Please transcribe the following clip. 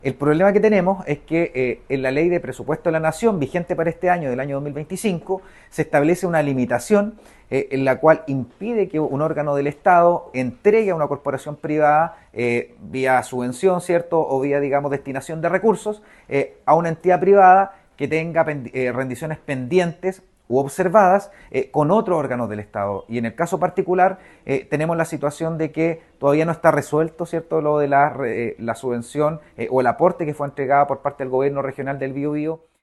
El problema que tenemos es que en la ley de presupuesto de la Nación, vigente para este año, del año 2025, se establece una limitación en la cual impide que un órgano del Estado entregue a una corporación privada vía subvención, ¿cierto? O vía, digamos, destinación de recursos a una entidad privada que tenga rendiciones pendientes u observadas con otros órganos del Estado. Y en el caso particular tenemos la situación de que todavía no está resuelto, ¿cierto?, lo de la subvención o el aporte que fue entregado por parte del gobierno regional del Biobío